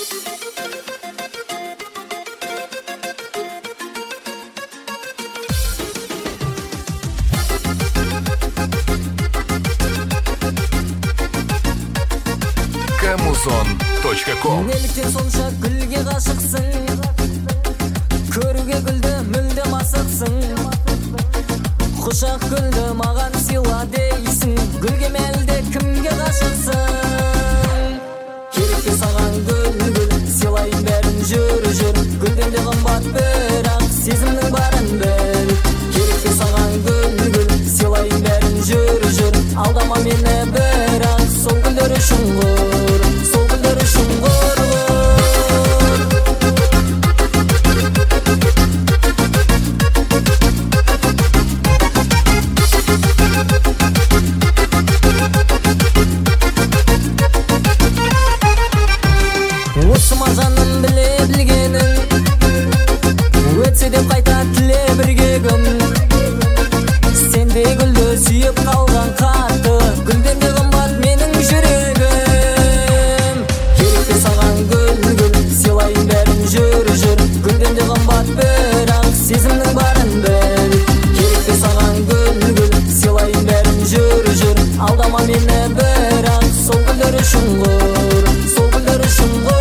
Kamuson.com. Неліктен сонша гүлге ғашықсың, көруге гүлді мүлдем асықсың. Құшақ гүлді маған сыйла дейсің, гүлге мәлде кімге ғашықсың? Керек пе саған гүл, сыйлайын бәрін жүр, гүлден де қымбат бірақ сезімнің барын біл. Керек пе саған гүл, сыйлайын бәрін жүр, алдама мені бірақ сол гүлдер үшін ғұр, сол гүлдер үшін ғұр. Осы ма жаным біле білгенің, өтсе деп қайта тіле бірге күн. Сенде гүлді сүйіп қалған қатты, гүлден де қымбат менің жүрегім. Керек пе саған гүл, сыйлайын бәрін жүр, гүлден де қымбат бірақ сезімнің барын біл. Керек пе саған гүл, сыйлайын бәрін жүр, алдама мені бірақ сол гүлдер үшін ғұр, сол гүлдер үшін ғұр.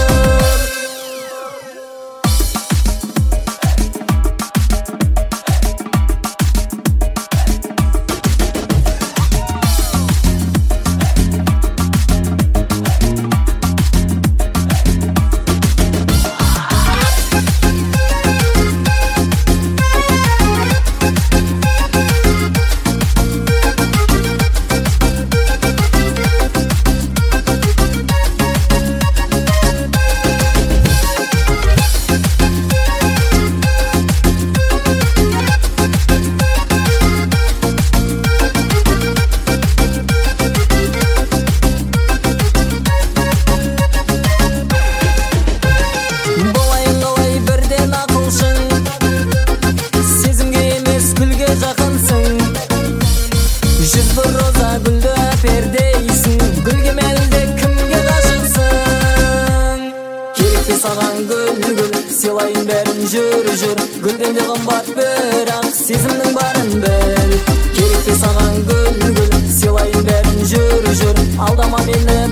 Саған гүл, сыйлайын бәрін жүр, гүлден де қымбат бірақ сезімнің барын біл. Керек пе саған гүл, сыйлайын бәрін жүр, алдама мені